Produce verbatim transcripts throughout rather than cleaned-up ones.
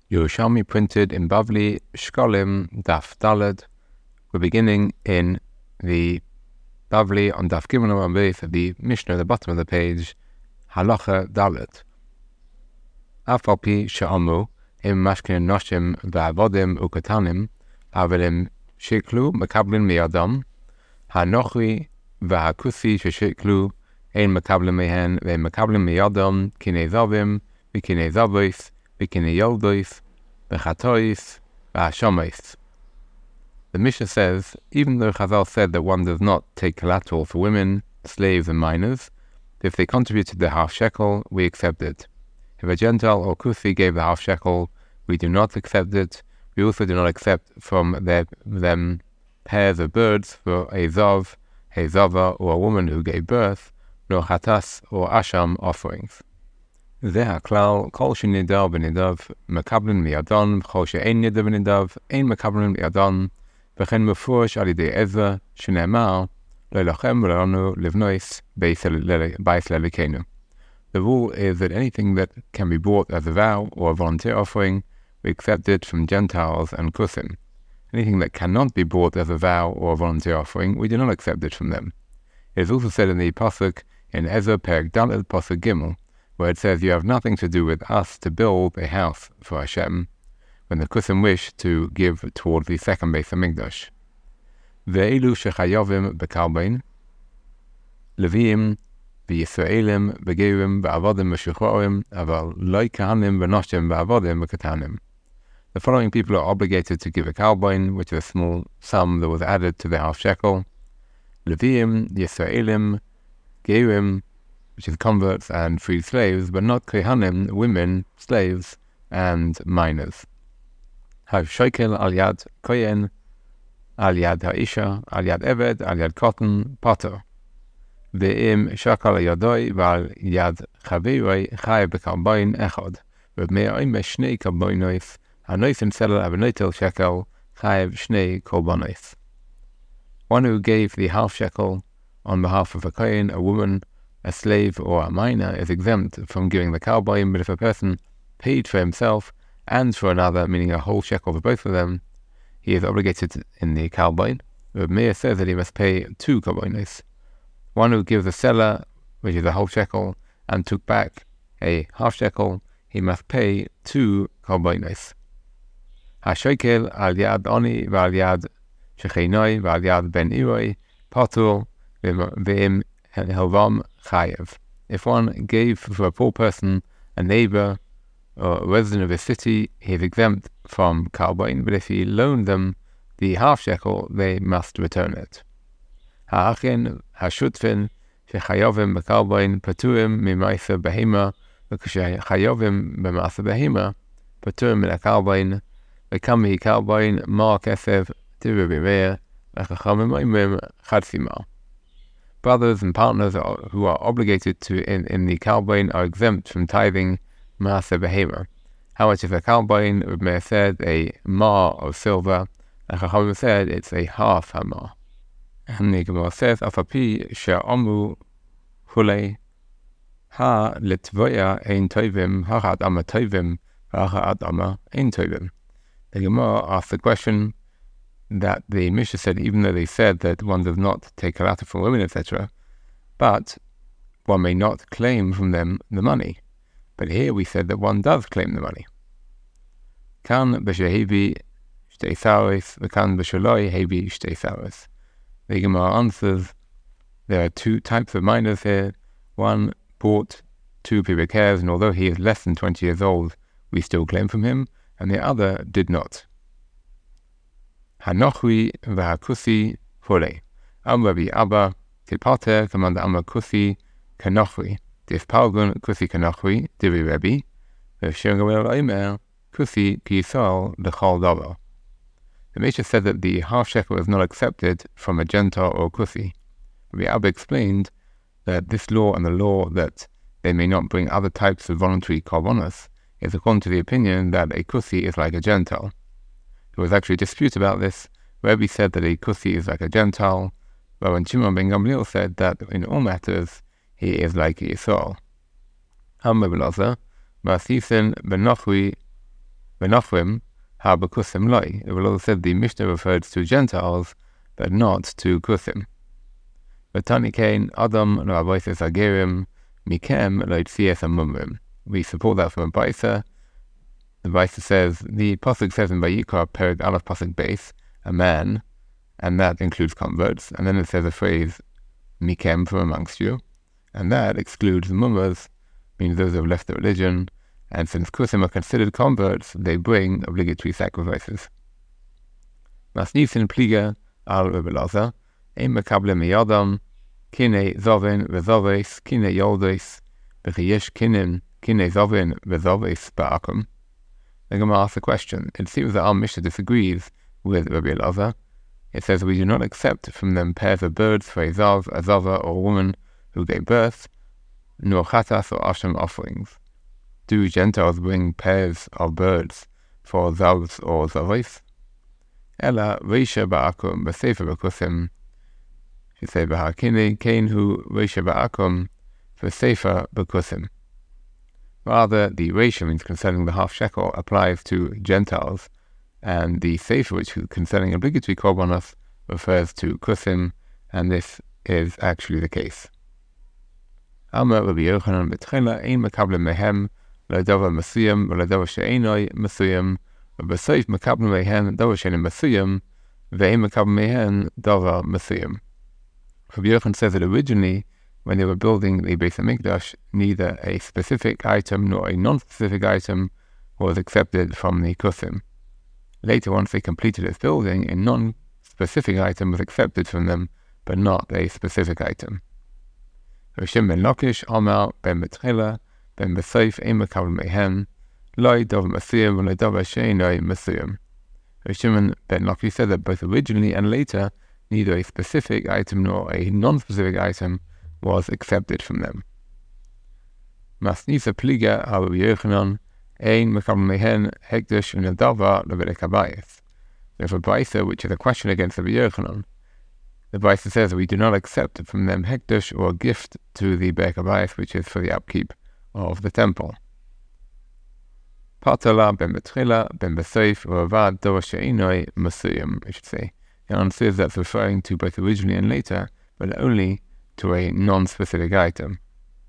Yerushalmi printed in Bavli Shkolim Daf Daled. We're beginning in the Bavli on Daf Gimel Amud Beis, the Mishnah at the bottom of the page, Halacha Daled. Afal pi she'amu im mashkin noshim va'avodim ukatanim avelim shiklu mekablin miyadam hanochri va'hakusi sheshiklu ein mekablin mehen ve'en mekablin miyadam kinei zavim v'kinei zavos v'kinei yoldos v'chatois v'hashamois. The Mishnah says, even though Chazal said that one does not take collateral for women, slaves and minors, if they contributed the half shekel, we accept it. If a Gentile or Kusi gave the half shekel, we do not accept it. We also do not accept from their, them pairs of birds for a Zav, a Zava, or a woman who gave birth, nor Chatas or Asham offerings. Zeh HaKlal, Kol she'nidar b'nidav, mekablin miyadon, Kol she'ein nidar b'nidav, ein mekablin miyadon, v'chen mufurish al yidei Ezra, shene'emar, lo lachem v'lanu livnois beis le'likenu. The rule is that anything that can be bought as a vow or a volunteer offering, we accept it from Gentiles and Kusim. Anything that cannot be bought as a vow or a volunteer offering, we do not accept it from them. It is also said in the Pasuk in Ezra Perek Daled Pasuk Gimel, where it says, "You have nothing to do with us to build a house for Hashem," when the Kusim wish to give toward the second Beis HaMikdash. Ve'elu shechayovim bekarbein, Leviim, v'Yisraelim, v'Gerim, v'Avodim, v'Shuchorim, aval lo kahanim, v'Noshim, v'Avodim, v'Katanim. The following people are obligated to give a karbain, which is a small sum that was added to the half shekel: Leviim, Yisraelim, Gerim, which is converts and freed slaves, but not kohanim, women, slaves, and minors. Hav shekel al yad kohen, al yad ha'isha, al yad eved, al yad kotten, potter. Ve'im shakal yadoi v'al yad chaviroi chayev b'karbain echad, v'me'oim shnei karbainois, hanoisim selal avenotel shekel, chayev shnei korbanos. One who gave the half shekel on behalf of a kohen, a woman, a slave, or a minor is exempt from giving the karbain, but if a person paid for himself and for another, meaning a whole shekel for both of them, he is obligated in the karbain. Reb Meir says that he must pay two karbanos. One who gives a seller, which is a whole shekel, and took back a half shekel, he must pay two karbanos. HaShekel al yad oni v'al yad shechinoi v'al yad ben iroi patur v'im helvam chayev. If one gave for a poor person, a neighbor, or a resident of a city, he is exempt from karbain, but if he loaned them the half shekel, they must return it. Ha'achin, ha'shutfin, shechayovim b'karbain, paturim mi'maisa behema, v'kashechayovim b'maisa behema, paturim min ha'karbain, v'kam mi'karbain, ma kesef, tiru b'meir, v'chachamim oimrim, chadsima. Brothers and partners are, who are obligated to in, in the karbain are exempt from tithing maasa behema. How much is a karbain? Reb Meir said a ma of silver, and Chachamim said it's a half a ma. And the Gemara says, Afapi she'amu hulei ha litvoya ein tovim ha adama tovim ha adama ein tovim. The Gemara asked the question that the Mishnah said, even though they said that one does not take collateral from women, et cetera, but one may not claim from them the money. But here we said that one does claim the money. Kan b'shehevi shtei saros, v'kan b'sheloi hevi shtei saros. The Gemara answers, there are two types of minors here. One bought two pubic hairs, and although he is less than twenty years old, we still claim from him, and the other did not. Hanochri v'hakusi hulei. Am Rabbi Abba, Tipater, Commander Amar Kusi, Kanochri. Tifpalgun Kusi Kanochri, Divi Rebbe, V'shirgawel Omer, Kusi Kisal L'chol Dava. The Mishnah said that the half shekel is not accepted from a Gentile or Kusi. Rabbi Abba explained that this law and the law that they may not bring other types of voluntary korbanos is according to the opinion that a Kusi is like a Gentile. There was actually a dispute about this. Rebbe said that a Kusi is like a Gentile, but when Shimon ben Gamliel said that in all matters he is like Yisrael. Am Rebbe Lazar, V'asisen b'nochri V'nochrim ha b'kusim loi. It will also said the Mishnah referred to Gentiles, but not to kusim. V'tani kain Adam lo abayses agerim mikem lo tzies amumrim. We support that from a Baisa. The Baisa says, the pasuk says in Vayikra, Perek Aleph pasuk base, a man, and that includes converts. And then it says a phrase, mikem, from amongst you, and that excludes mummers, means those who have left the religion. And since kusim are considered converts, they bring obligatory sacrifices. Masnisin pliga al Rebbe ein mekable miyadam, kine zovin vezoves, kine yoldes, v'chiyesh kinin, kine zovin vezoves ba'akum. The Gemara asks a question. It seems that our Mishnah disagrees with Rabbi Elazar. It says we do not accept from them pairs of birds for a zav, a zava, or a woman who gave birth, nor chatas or asham offerings. Do Gentiles bring pairs of birds for zavs or zavos? Ela reisha ba'akum b'sefer b'kusim. She say b'hakini kain hu reisha ba'akum b'sefer b'kusim. Rather, the reisha means concerning the half shekel applies to Gentiles, and the sefer, which is concerning obligatory korbanos, refers to kusim, and this is actually the case. Amar Rabbi Yochanan b'tchela ein mekable mehem l'davar mesuyam v'ledavar she'enoi mesuyam v'b'soif mekable mehen davar she'enoi mesuyam ve'ein mekable mehen davar mesuyam. Rabbi Yochanan says that originally, when they were building the Beis HaMikdash, neither a specific item nor a non-specific item was accepted from the kusim. Later, once they completed its building, a non-specific item was accepted from them, but not a specific item. Rishim ben Lakish, Amar ben Betchela, ben Besoif, ein mekable mehen, loi davar mesuyam v'loi davar she'enoi mesuyam. Rishim ben Lakish said that both originally and later, neither a specific item nor a non-specific item was accepted from them. Masnisa pliga al Rabbi Yochanan, ein mekable mehen hekdesh v'nadavar le'bedek habayis. There's a Baisa which is a question against Rabbi Yochanan. The Baisa says that we do not accept from them hekdesh or a gift to the bedek habayis, which is for the upkeep of the temple. Patala ben betchila ben besoif v'avad davar she'enoi mesuyam, I should say. The answer is that's referring to both originally and later, but only to a non-specific item.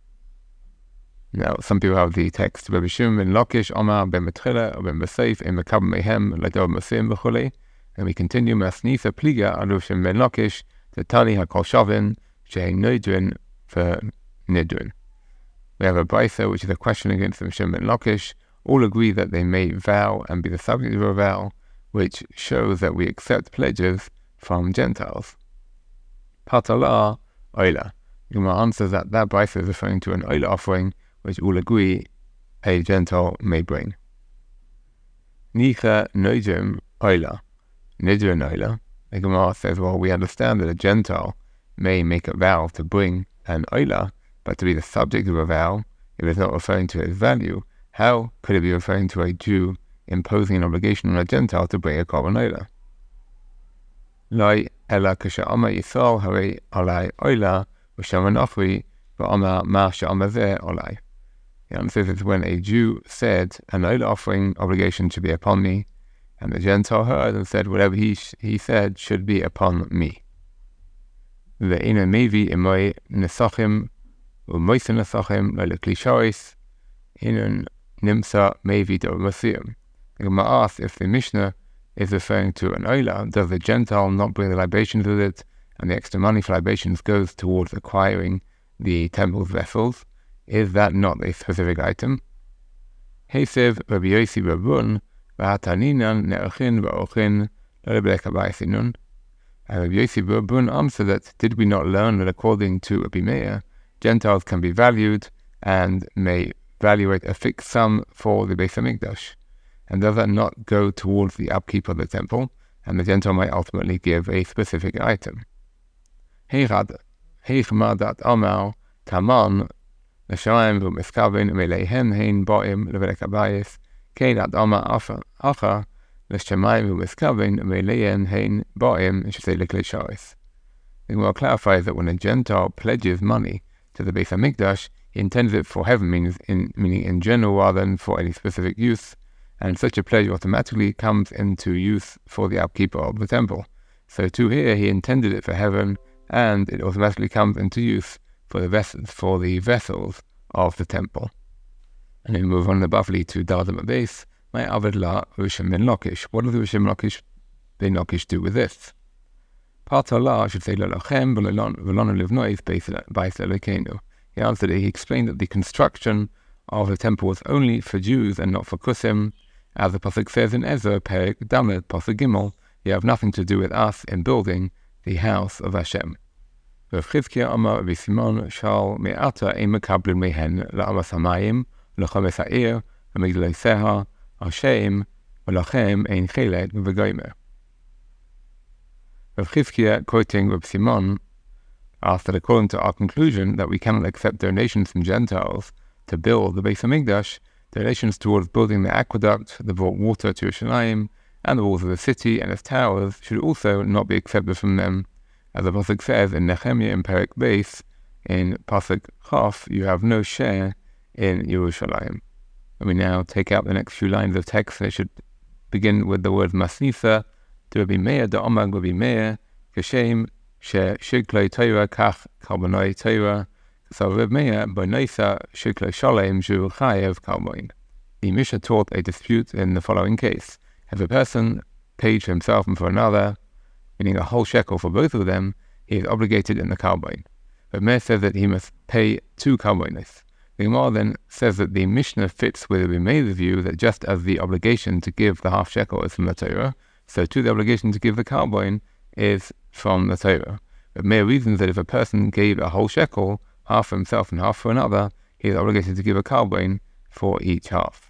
Now, some people have the text Rabbi Shimon ben Lakish, Omar ben Betchila, or ben Besoif, in Mekab Mehem, Ladav Mesuyim b'chulei, and we continue Masnisa Pliga al Rabbi Shimon ben Lakish, the Tali HaKol Shavin, She'ein Nidrin for Nidrin. We have a Baisa, which is a question against Rabbi Shimon ben Lakish. All agree that they may vow and be the subject of a vow, which shows that we accept pledges from Gentiles. Patala Oila. Gemara answers that that Baisa is referring to an Oila offering, which all agree a Gentile may bring. Nicha Nojim Oila. Nidrin Oila. The Gemara says, well, we understand that a Gentile may make a vow to bring an Oila, but to be the subject of a vow, if it's not referring to its value, how could it be referring to a Jew imposing an obligation on a Gentile to bring a korban Oila? Loi ela kasha ama Yisrael harei olai Oila v'shaman achri v'ama ma she'ama zeh olai. The answer is when a Jew said, an Oila offering obligation should be upon me, and the Gentile heard and said, whatever he sh- he said should be upon me. Ve'ina mevi imoi nesachim u'moisen nesachim lo leklisharis inun nimsa mevi do masiyim. The Gemara asks if the Mishnah is referring to an Oila, does the Gentile not bring the libations with it, and the extra money for libations goes towards acquiring the temple's vessels? Is that not a specific item? Heisev Rabbi Yossi Rabun v'hataninan ne'ochin v'ochin l'rebedek habayis inun. And Rabbi Yossi Rabun answered that, did we not learn that according to Rabbi Meir, Gentiles can be valued and may valuate a fixed sum for the Beis HaMikdash? And does that not go towards the upkeep of the temple, and the Gentile might ultimately give a specific item? Heichad, heichmadat amar taman l'shamayim v'miskavin meleihen hein ba'im levedek habayis kein ad amar acha l'shamayim v'miskavin meleihen hein ba'im, I should say l'klei sharis. The Gemara clarifies that when a Gentile pledges money to the Beis HaMikdash, he intends it for heaven, means in, meaning in general rather than for any specific use. and such a pledge automatically comes into use for the upkeeper of the temple. So too here he intended it for heaven, and it automatically comes into use for the vessels, for the vessels of the temple. And then we move on the Bavli to Dardam Abes. My Avid La Rishon ben Lakish. What does the Rishon Lakish ben Lakish do with this? Part Allah, I should say, Lolachem, Velon Livnois, Bais Elokeinu. He answered it. He explained that the construction of the temple was only for Jews and not for Kusim. As the Pasuk says in Ezra, Perek Dalet, Pasuk Gimel, you have nothing to do with us in building the house of Hashem. Rav Chizkiah Amar V'Simon Shal Me'ata Ein Mekablin Mehen La'amas Hamayim L'Chomes Ha'ir L'Migdalei Seha Hashem V'Lachem Ein Chelek V'Goymer. Rav Chizkiah, quoting Rav Simon, asked that according to our conclusion that we cannot accept donations from Gentiles to build the Beis HaMikdash, donations towards building the aqueduct that brought water to Yerushalayim and the walls of the city and its towers should also not be accepted from them. As the Pasuk says in Nehemiah in Perek Beis, in Pasuk Chaf, you have no share in Yerushalayim. And we now take out the next few lines of text, and it should begin with the word Masnisa, to Rabbi Meir, the Omag Rabbi Meir, Kashem, She Shiklei Torah, Kach, Karbonai Torah. So Rabbi Meir, Bonaisa, Shiklei Shalem, Ju Chayev, Karboin. The Mishnah taught a dispute in the following case. If a person paid for himself and for another, meaning a whole shekel for both of them, he is obligated in the Karboin. Rabbi Meir says that he must pay two Karboinis. The Gemara then says that the Mishnah fits with Rabbi Meir's view that just as the obligation to give the half shekel is from the Torah, so too the obligation to give the Karboin is from the Torah. But Meir reasons that if a person gave a whole shekel, half for himself and half for another, he is obligated to give a Karboin for each half.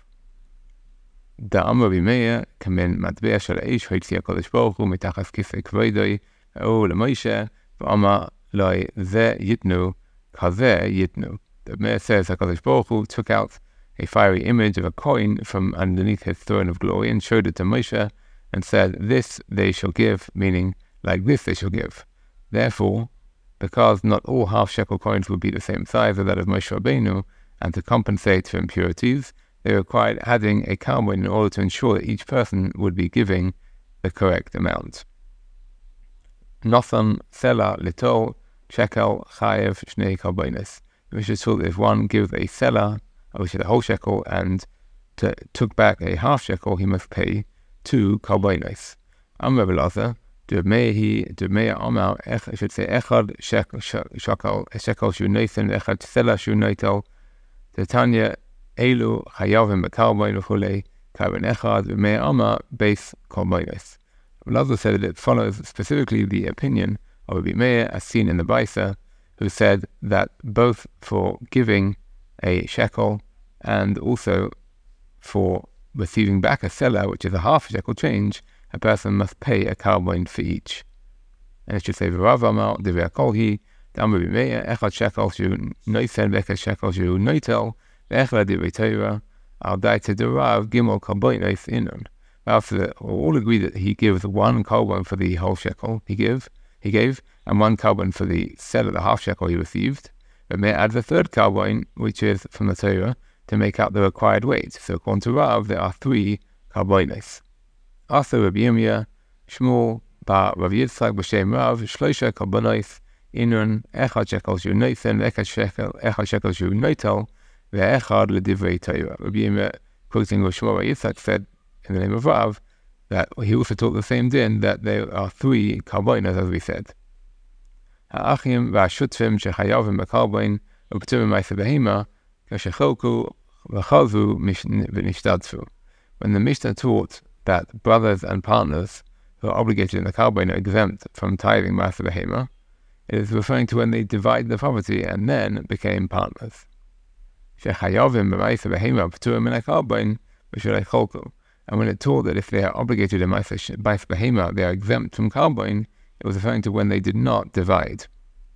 Da'am Rabbi Meir kamen matbea shel ha'esh hoitzi HaKadosh Baruch Hu mitachas kisei kvoidoi ha'or leMoshe v'amar loi ze yitnu kazeh yitnu. The Meir says HaKadosh Baruch Hu took out a fiery image of a coin from underneath his throne of glory and showed it to Moshe and said, this they shall give, meaning like this they shall give. Therefore, because not all half shekel coins would be the same size as that of Moshe Rabbeinu, and to compensate for impurities, they required adding a karboin in order to ensure that each person would be giving the correct amount. Notham sela litol shekel chayev shnei karboines. The Mishnah taught that if one gives a sela, which is a whole shekel, and to, took back a half shekel, he must pay two karboines. Am Rebbe Lazar, Dubmei Dubmei Amar, I should say Echad shekel shekel shu neisen Echad sela shu neitel. Tanya Elu Chayavim Bekarboin V'chulei Karboin Echad Dubmei Amar Beis Karboines. Lazar said that it follows specifically the opinion of Rabbi Meir as seen in the Baisa, who said that both for giving a shekel and also for receiving back a seller, which is a half shekel change, a person must pay a karboin for each. And it should say V'rav Amar Divrei HaKolhi Dam Rabbi Meir Echad shekel shu noisen V'echad shekel shu noitel V'echad Divrei Torah Al Daita Derav Gimel Karboinos Inun. After all agree that he gives one karboin for the whole shekel he give he gave, and one karboin for the seller, the half shekel he received. But Meir adds a third karboin, which is from the Torah, to make out the required weight. So according to Rav, there are three karboines. Also Rabbi Yirmiyah, Shmuel, Bar Rav Yitzchak, B'Shem Rav, Shloisha karbonos inun, Echad shekel shu noisen, Echad shekel, Echad shekel shu noitel, Ve'echad l'divrei Torah. Rabbi Yirmiyah, quoting Rav Shmuel Rav Yitzchak, said in the name of Rav that he also taught the same din that there are three karboinas, as we said. Ha'achim v'ashutfim shechayavim b'karboin u'p'turim ma'aseh behema k'shecholku v'chazu v'nishtadfu. When the Mishnah taught that brothers and partners who are obligated in the karboin are exempt from tithing ma'aseh behema, it is referring to when they divided the property and then became partners. Shechayavim b'ma'aseh behema p'turim min ha'karboin v'shelecholku. And when it taught that if they are obligated in Ma'aseh Behema, they are exempt from karboin, it was referring to when they did not divide.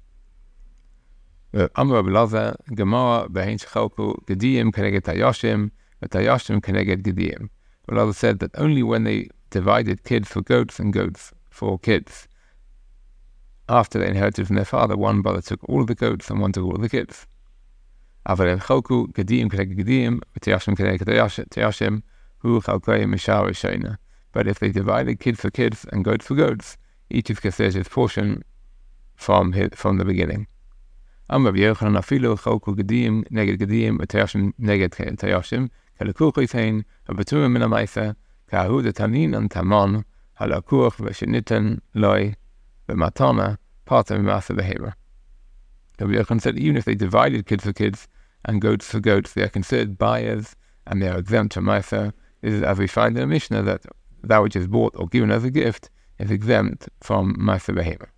Amar Rabbi Lazar, Gemara Behin Shechalku Gediyim Keneged Tayashim, Tayashim Keneged Gediyim. Rabbi Lazar said that only when they divided kids for goats and goats for kids, after they inherited from their father, one brother took all of the goats and one took all of the kids. Aval Chalku Gediyim Keneged Gediyim, Tayashim Keneged Tayashim. hu chalkei mishar rishona. But if they divided kid for kids and goat for goats, each is considered his portion from his, from the beginning. Am Rabbi Yochanan afilu chalku gedim neged gedim utayashim neged tayashim kalekuch yitain abeturim min ha'maisa kahu detanin and taman halakuch v'sheniten loy v'matana part of masa behavior. Rabbi Yochanan said even if they divided kids for kids and goats for goats, they are considered buyers and they are exempt from maisa. This is as we find in the Mishnah that that which is bought or given as a gift is exempt from maisa behavior.